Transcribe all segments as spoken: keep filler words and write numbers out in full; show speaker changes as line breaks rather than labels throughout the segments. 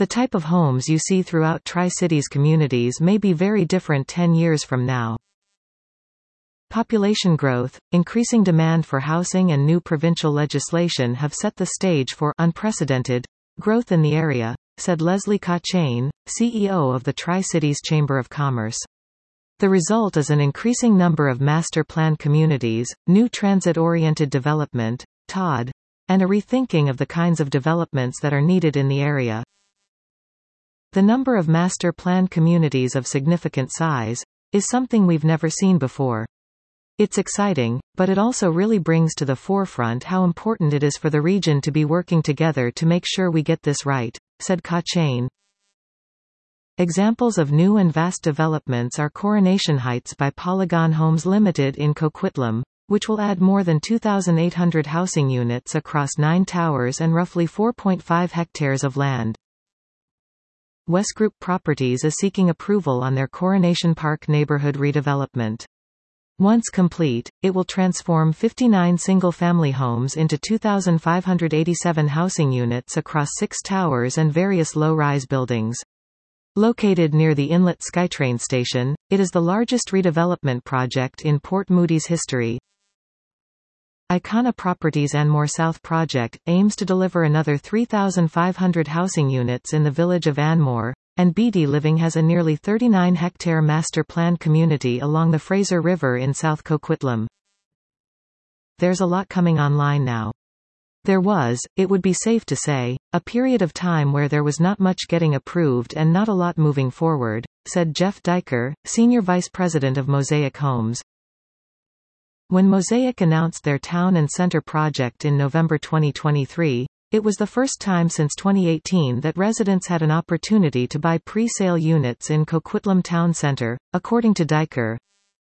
The type of homes you see throughout Tri-Cities communities may be very different ten years from now. Population growth, increasing demand for housing and new provincial legislation have set the stage for unprecedented growth in the area, said Leslie Kachane, C E O of the Tri-Cities Chamber of Commerce. The result is an increasing number of master plan communities, new transit-oriented development, T O D, and a rethinking of the kinds of developments that are needed in the area. The number of master plan communities of significant size is something we've never seen before. It's exciting, but it also really brings to the forefront how important it is for the region to be working together to make sure we get this right, said Kachane. Examples of new and vast developments are Coronation Heights by Polygon Homes Limited in Coquitlam, which will add more than two thousand eight hundred housing units across nine towers and roughly four point five hectares of land. Westgroup Properties is seeking approval on their Coronation Park neighborhood redevelopment. Once complete, it will transform fifty-nine single-family homes into two thousand five hundred eighty-seven housing units across six towers and various low-rise buildings. Located near the Inlet SkyTrain station, it is the largest redevelopment project in Port Moody's history. Icona Properties Anmore South project aims to deliver another three thousand five hundred housing units in the village of Anmore, and B D Living has a nearly thirty-nine hectare master plan community along the Fraser River in South Coquitlam. There's a lot coming online now. There was, it would be safe to say, a period of time where there was not much getting approved and not a lot moving forward, said Jeff Diker, Senior Vice President of Mosaic Homes. When Mosaic announced their Town and Center project in November twenty twenty-three, it was the first time since twenty eighteen that residents had an opportunity to buy pre-sale units in Coquitlam Town Center, according to Diker.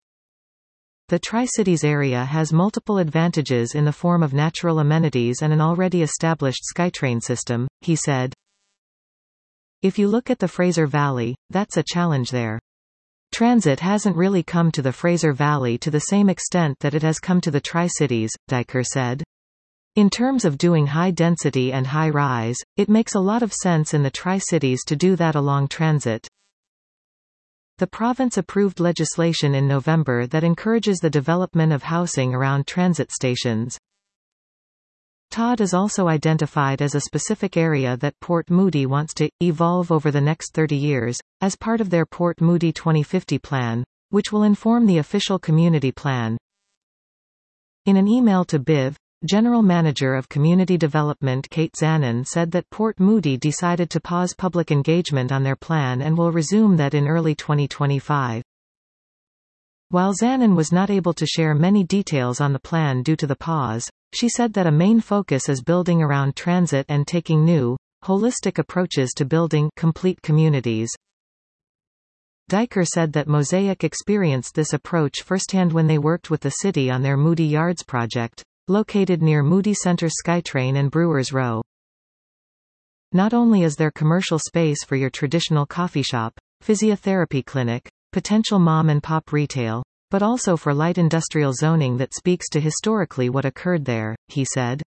The Tri-Cities area has multiple advantages in the form of natural amenities and an already established SkyTrain system, he said. If you look at the Fraser Valley, that's a challenge there. Transit hasn't really come to the Fraser Valley to the same extent that it has come to the Tri-Cities, Diker said. In terms of doing high density and high rise, it makes a lot of sense in the Tri-Cities to do that along transit. The province approved legislation in November that encourages the development of housing around transit stations. T O D is also identified as a specific area that Port Moody wants to evolve over the next thirty years, as part of their Port Moody twenty fifty plan, which will inform the official community plan. In an email to B I V, General Manager of Community Development Kate Zanin said that Port Moody decided to pause public engagement on their plan and will resume that in early twenty twenty-five. While Zanin was not able to share many details on the plan due to the pause, she said that a main focus is building around transit and taking new, holistic approaches to building complete communities. Diker said that Mosaic experienced this approach firsthand when they worked with the city on their Moody Yards project, located near Moody Center SkyTrain and Brewers Row. Not only is there commercial space for your traditional coffee shop, physiotherapy clinic, potential mom-and-pop retail, but also for light industrial zoning that speaks to historically what occurred there, he said.